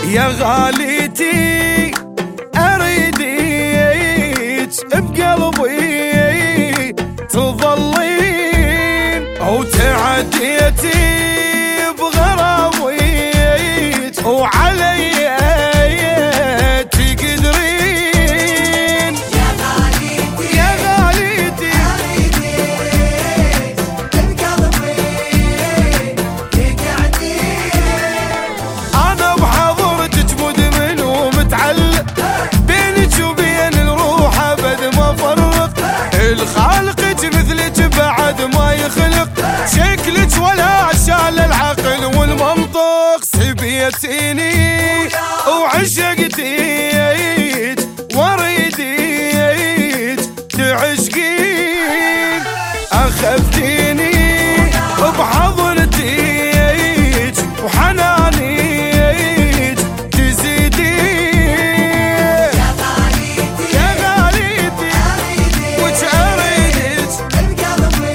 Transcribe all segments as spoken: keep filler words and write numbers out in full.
يا غاليتي أريديك بقلبي تظلين، أو تعديتي بغراميك وعلي تقدرين. يا غاليتي يا غاليتي أريديك بقلبي تقعدين. أنا بحضرتك مدمن ومتعلق، بينك وبين الروح أبد ما فرق. الخالقك مثلك بعد ما يخلق، شكلك ولا شال العقل والمنطق. سبيتيني وعشقتيك واريديك تعشقين، أخذتيني بحضنتيك وحنانيك تزيدين. يا غاليتي يا غاليتي أريديك وش أريدك بقلبي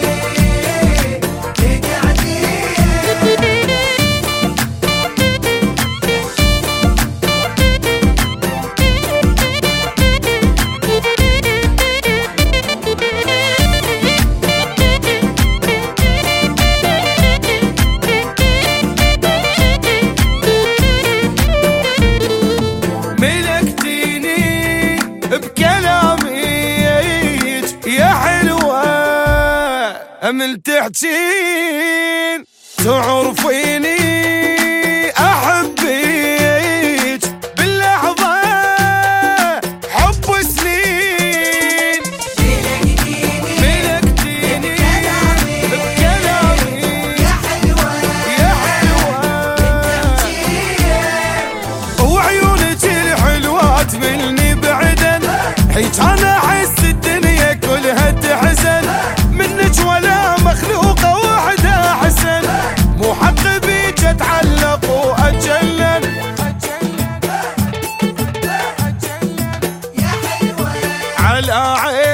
تقعدين. ملكتيني بكلاميك يا حلوة أمل تحجين، تعرفيني أحبيك باللحظة حب سنين. ملكتيني بكلامي يا حلوة يا حلوة، وعيونك الحلوات مني بعدن، هيك انا احس الدنيا كلها تحزن. منك ولا مخلوقه وحده احسن، مو حق بيك اتعلق واتجنن. يا حلوة على عين